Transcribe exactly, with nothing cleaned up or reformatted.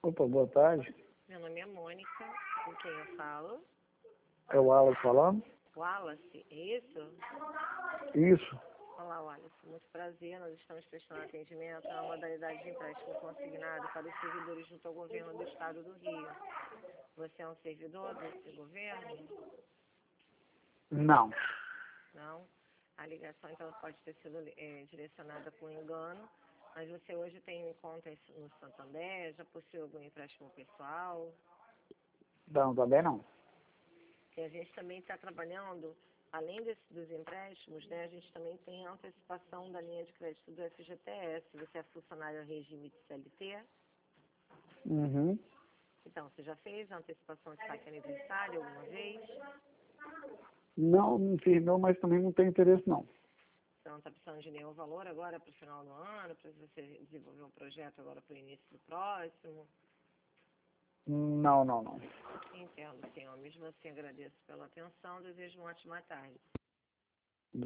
Opa, boa tarde. Meu nome é Mônica, com quem eu falo? É o Wallace falando? Wallace, é isso? Isso. Olá, Wallace, muito prazer. Nós estamos prestando atendimento a uma modalidade de empréstimo consignado para os servidores junto ao governo do estado do Rio. Você é um servidor desse governo? Não. Não? A ligação, então, pode ter sido é, direcionada por engano, mas você hoje tem conta no Santander, já possui algum empréstimo pessoal? Não, também não. E a gente também está trabalhando, além desse, dos empréstimos, né, a gente também tem a antecipação da linha de crédito do F G T S. Você é funcionário ao regime de C L T? Uhum. Então, você já fez a antecipação de saque aniversário alguma vez? Não, não fiz não, mas também não tem interesse não. Você não está precisando de nenhum valor agora para o final do ano, para você desenvolver um projeto agora para o início do próximo? Não, não, não. Entendo, senhor. Mesmo assim, agradeço pela atenção. Desejo uma ótima tarde.